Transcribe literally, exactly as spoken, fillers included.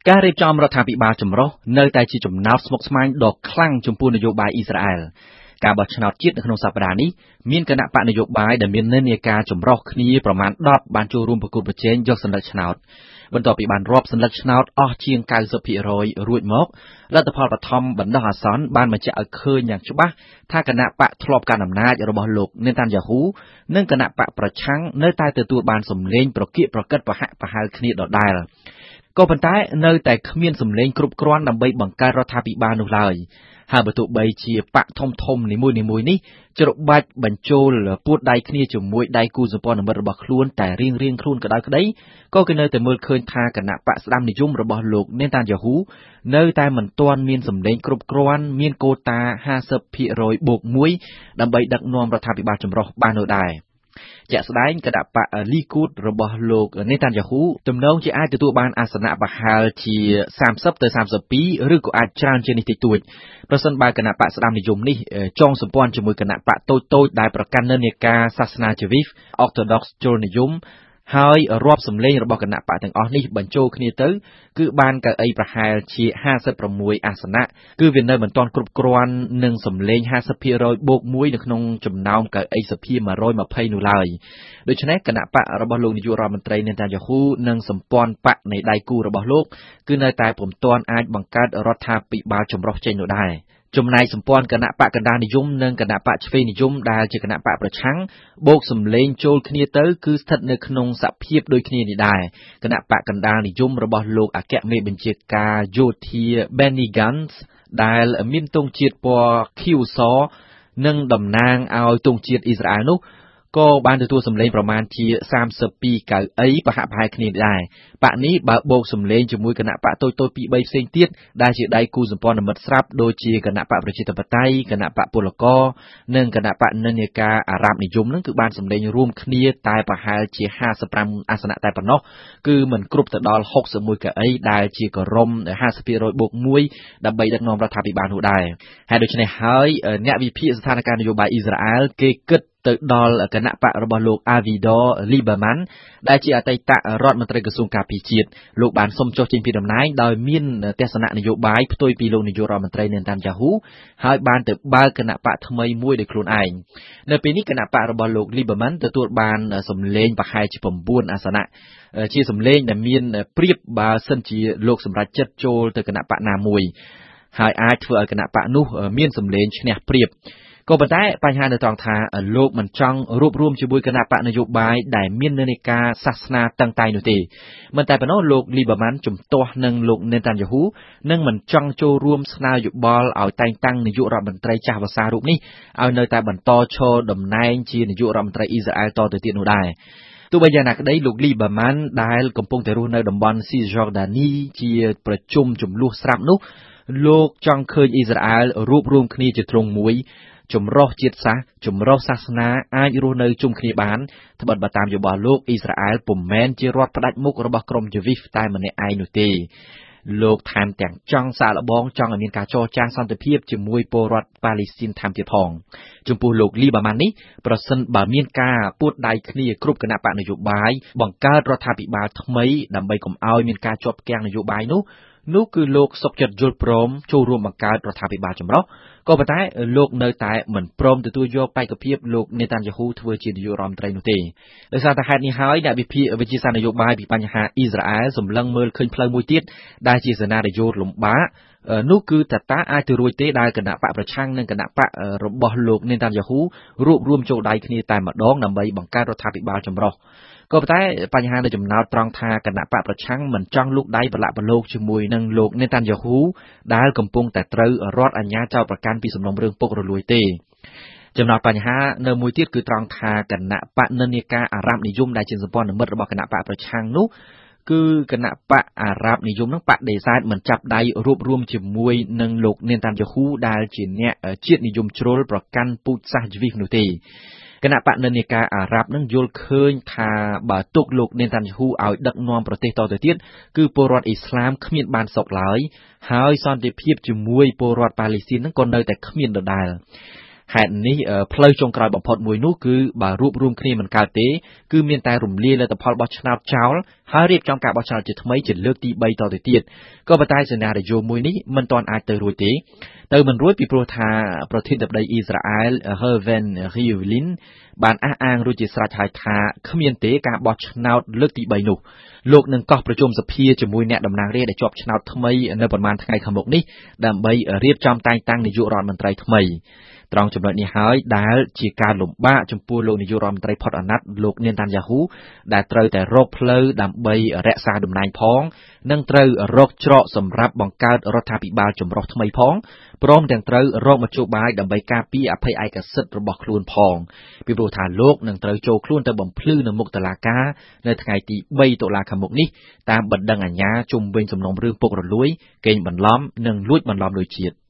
ការរៀបចំរដ្ឋាភិបាលចម្រុះនៅតែជាចំណោទស្មុគស្មាញដ៏ខ្លាំងចំពោះនយោបាយអ៊ីស្រាអែលការបោះឆ្នោតជាតិនៅក្នុងសប្តាហ៍នេះមានគណៈបកនយោបាយដែលមាននិន្នាការចម្រុះគ្នាប្រមាណដប់បានចូលរួមប្រគល់ប្រជែងយកសន្លឹកឆ្នោតបន្ទាប់ពីបានរាប់សន្លឹកឆ្នោតអស់ជាង 九十ភាគរយ រួចមកលទ្ធផលបឋមបណ្ដោះអាសន្នបានបញ្ជាក់ឲ្យឃើញយ៉ាងច្បាស់ថាគណៈបកធ្លាប់កាន់អំណាចរបស់លោកនេតានយ៉ាហ៊ូនិងគណៈបកប្រឆាំងនៅតែទទួលបានសម្លេងប្រកៀកប្រកិតប្រហាក់ប្រហែលគ្នាដដែលក៏ប៉ុន្តែនៅតែគ្មានសម្លេងគ្រប់គ្រាន់ដើម្បីបង្កើតរដ្ឋាភិបាលនោះឡើយហើយបើទោះបីជាបកធំធំនីមួយៗនេះច្របាច់បញ្ចូលពួតដៃគ្នាជាមួយដៃគូសម្ព័ន្ធមិត្តរបស់ខ្លួនតែរៀងរៀងខ្លួនក៏ដោយក្តីក៏គេនៅតែមើលឃើញថាគណៈបកស្ដាំនិយមរបស់លោកនេតានយ៉ាហ៊ូនៅតែមិនទាន់មានសម្លេងគ្រប់គ្រាន់មានកូតា ห้าสิบភាគរយ បូកមួយដើម្បីដឹកនាំរដ្ឋាភិបាលចម្រុះបាននោះដែរជាក់ស្ដែងគណៈបកលីគូតរបស់លោកនេតានយ៉ាហ៊ូទំនងជាអាចទទួលបានអាសនៈប្រហែលជា សាមសិបទៅសាមសិបពីរ ឬក៏អាចច្រើនជាងនេះតិចតួចប្រសិនបើគណៈបកស្ដាំនិយមនេះចងសម្ព័ន្ធជាមួយគណៈបកតូចៗដែលប្រកាន់និន្នាការសាសនាជីវីស Orthodox ជលនិយមហើយរាប់សម្លេងរបស់គណៈបកទាំងអស់នេះបញ្ចូលគ្នាទៅគឺបានកៅអីប្រហែលជា ห้าสิบหก អាសនៈគឺវានៅមិនទាន់គ្រប់គ្រាន់នឹងសម្លេង ห้าสิบភាគរយ បូកមួយនៅក្នុងចំណោមកៅអីសភា một trăm hai mươi នោះឡើយដូច្នេះគណៈបករបស់លោកនាយករដ្ឋមន្ត្រីនេតានយ៉ាហ៊ូនិងសម្ព័ន្ធបកនៃដៃគូរបស់លោកគឺនៅតែពុំទាន់អាចបង្កើតរដ្ឋាភិបាលចម្រុះចេញនោះដែរចំណែកសម្ព័ន្ធគណៈបកកណ្ដាលនិយមនិងគណៈបកឆ្វេងនិយមដែលជាគណៈបកប្រឆាំងបូកសម្លេងចូលគ្នាទៅគឺស្ថិតនៅក្នុងសភាពដូចគ្នានេះដែរគណៈបកកណ្ដាលនិយមរបស់លោកអគ្គមេបញ្ជាការយោធា Benny Gantz ដែលមានទង់ជាតិពណ៌ខៀវសនិងតំណាងឲ្យទង់ជាតិអ៊ីស្រាអែលនោះក៏បានទទួលសម្លេងប្រមាណជា សាមសិបពីរ កៅអីប្រហាក់ប្រហែលគ្នាដែរបកនេះបើបូកសម្លេងជាមួយគណៈបកតូចៗពីរបីផ្សេងទៀតដែលជាដៃគូសម្ព័ន្ធមិត្តស្រាប់ដូចជាគណៈបកប្រជាធិបតេយ្យគណៈបកពលករនិងគណៈបកនិន្នាការអារ៉ាប់និយមនឹងគឺបានសម្លេងរួមគ្នាតែប្រហែលជា ห้าสิบห้า អាសនៈតែប៉ុណ្ណោះគឺមិនគ្រប់ទៅដល់ หกสิบเอ็ด កៅអីដែលជាគរម ห้าสิบភាគរយ បូកមួយដើម្បីដឹកនាំរដ្ឋាភិបាលនោះដែរហើយដូច្នេះហើយអ្នកវិភាគស្ថានភាពនយោបាយអ៊ីស្រាអែលគេគិតទៅដល់គណៈបករបស់លោក Avigdor Lieberman ដែលជាអតីតរដ្ឋមន្ត្រីក្រសួងការពារជាតិលោកបានសុំចុះចេញពីតំណែងដោយមានទស្សនៈនយោបាយផ្ទុយពីលោកនាយករដ្ឋមន្ត្រីនេតានយ៉ាហ៊ូហើយបានទៅបើកគណៈបកថ្មីមួយដោយខ្លួនឯងនៅពេលនេះគណៈបករបស់លោក Lieberman ទទួលបានសម្លេងប្រហែលជា chín អាសនៈជាសម្លេងដែលមានប្រៀបបើសិនជាលោកសម្រាប់ចិត្តចូលទៅគណៈបកណាមួយហើយអាចធ្វើឲ្យគណៈបកនោះមានសម្លេងឈ្នះប្រៀបក៏ប៉ុន្តែបញ្ហានៅត្រង់ថាលោកមិនចង់រួបរวมជាមួយគណៈបកនយោបាយដែលមាននិន្នាការសាសនាតឹងតែងនោះទេមិនតែប៉ុណ្ណោះលោក Lieberman ជំទាស់នឹងលោកនេតានយ៉ាហ៊ូនិងមិនចង់ចូលរួមស្នើយោបល់ឲ្យតែងតាំងនាយករដ្ឋមន្ត្រីចាស់វស្សារូបនេះឲ្យនៅតែបន្តឈរតំណែងជានាយករដ្ឋមន្ត្រីអ៊ីស្រាអែលតទៅទៀតនោះដែរទោះបីយ៉ាងណាក្តីលោក Lieberman ដែលកំពុងតែរស់នៅតំបន់ Cisjordanie ជាប្រជុំចំនួនស្រាប់នោះលោកចង់ឃើញអ៊ីស្រាអែលរួបរวมគ្នាជាទ្រង់មួយចម្រុះជាតិសាសន៍ចម្រុះសាសនាអាចរស់នៅជុំគ្នាបានត្បិតបើតាមយោបល់លោកអ៊ីស្រាអែលពុំមែនជារដ្ឋផ្ដាច់មុខរបស់ក្រុមជីវីសតែម្នាក់ឯងនោះទេលោកថែមទាំងចង់សាកល្បងចង់ឲ្យមានការចរចាសន្តិភាពជាមួយពលរដ្ឋប៉ាឡេស្ទីនថែមទៀតផងចំពោះលោក Lieberman នេះប្រសិនបើមានការពួតដៃគ្នាគ្រប់គណៈបកនយោបាយបង្កើតរដ្ឋាភិបាលថ្មីដើម្បីកុំឲ្យមានការជាប់គាំងនយោបាយនោះនោះគឺលោកសុកចិត្តយល់ព្រមចូលរួមបង្កើតរដ្ឋាភិបាលចម្រុះក៏ប៉ុន្តែលោកនៅតែមិនព្រមទទួលយកបេក្ខភាពលោកនេតានយ៉ាហ៊ូធ្វើជានាយករដ្ឋមន្ត្រីនោះទេដោយសារតែហេតុនេះហើយអ្នកវិភាគវិទ្យាសាស្ត្រនយោបាយពីបញ្ហាអ៊ីស្រាអែលសម្លឹងមើលឃើញផ្លូវមួយទៀតដែលជាសេណារីយ៉ូលំបាកនោះគឺតើតាអាចទៅរួចទេដែលគណៈបកប្រឆាំងនិងគណៈបករបស់លោកនេតានយ៉ាហ៊ូរួបរวมចូលដៃគ្នាតែម្ដងដើម្បីបង្កើតរដ្ឋាភិបាលចម្រុះក៏ប៉ុន្តែបញ្ហានៅចំណោទត្រង់ថាគណៈបកប្រឆាំងមិនចង់លូកដៃប្រឡាក់ប្រឡូកជាមួយនឹងលោកនេតានយ៉ាហ៊ូដែលកំពុងតែត្រូវរដ្ឋអាជ្ញាចោទប្រកាន់ពីសំណុំរឿងពុករលួយទេចំណោទបញ្ហានៅមួយទៀតគឺត្រង់ថាគណៈបកនិន្នាការអារ៉ាប់និយមដែលជាសម្ព័ន្ធមិត្តរបស់គណៈបកប្រឆាំងនោះគឺគណៈបកអារ៉ាប់និយមនឹងបដិសេធមិនចាប់ដៃរួបរวมជាមួយនឹងលោកនេតានយ៉ាហ៊ូដែលជាអ្នកជាតិនិយមជ្រុលប្រកាន់ពូជសាសន៍ជីវីសនោះទេគណៈបកនិន្នាការអារ៉ាប់នឹងយល់ឃើញថាបើទុកលោកនេតានយ៉ាហ៊ូឲ្យដឹកនាំប្រទេសតទៅទៀតគឺពលរដ្ឋអ៊ីស្លាមគ្មានបានសុខឡើយហើយសន្តិភាពជាមួយពលរដ្ឋប៉ាឡេស្ទីននឹងក៏នៅតែគ្មានដដែលហេតុនេះផ្លូវចុងក្រោយបំផុតមួយនោះគឺបើរួបរวมគ្នាមិនកើតទេគឺមានតែរំលាយលទ្ធផលបោះឆ្នោតចោលហើយរៀបចំការបោះឆ្នោតជាថ្មីជាលើកទីបីតទៅទៀតក៏ប៉ុន្តែសេណារីយ៉ូមួយនេះមិនទាន់អាចទៅរួចទេទៅមិនរួចពីព្រោះថាប្រធានាធិបតីអ៊ីស្រាអែល Reuven Rivlin បានអះអាងរួចជាស្រេចហើយថាគ្មានទេការបោះឆ្នោតលើកទីបីនោះលោកនឹងកោះប្រជុំសភាជាមួយអ្នកតំណាងរាស្ត្រដែលជាប់ឆ្នោតថ្មីនៅប្រមាណថ្ងៃខាងមុខនេះដើម្បីរៀបចំតែងតាំងនាយករដ្ឋមន្ត្រីថ្មីត្រង់ចំណុចនេះហើយដែលជាការលំបាកចំពោះលោកនាយករដ្ឋមន្ត្រីផុតអាណត្តិលោកនេនតាន់យ៉ាហ៊ូដែលត្រូវតែរកផ្លូវដើម្បីរក្សាតំណែងផងនិងត្រូវរកច្រកសម្រាប់បង្កើតរដ្ឋាភិបាលចម្រុះថ្មីផងព្រមទាំងត្រូវរកមធ្យោបាយដើម្បីការពារអភ័យឯកសិទ្ធិរបស់ខ្លួនផងពីព្រោះថាលោកនឹងត្រូវចូលខ្លួនទៅបំភ្លឺនៅមុខតុលាការនៅថ្ងៃទីបីតុលាខាងមុខនេះតាមបណ្ដឹងអាជ្ញាជុំវិញសំណុំរឿងពុករលួយកេងបន្លំនិងលួចបន្លំលុយជាតិ